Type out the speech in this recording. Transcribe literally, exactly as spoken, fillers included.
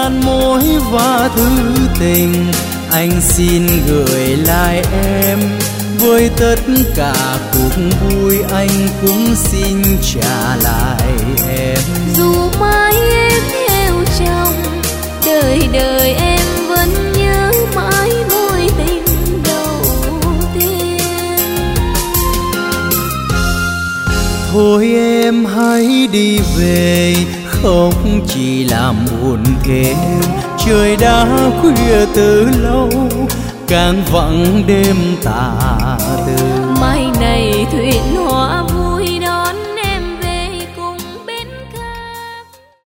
gian mối và thứ tình, anh xin gửi lại em. Với tất cả cuộc vui anh cũng xin trả lại em. Dù mai em theo chồng, đời đời em vẫn nhớ mãi mối tình đầu tiên. Thôi em hãy đi về, không chỉ làm buồn thêm. Trời đã khuya từ lâu, càng vắng đêm tà tư. Mai này thuyền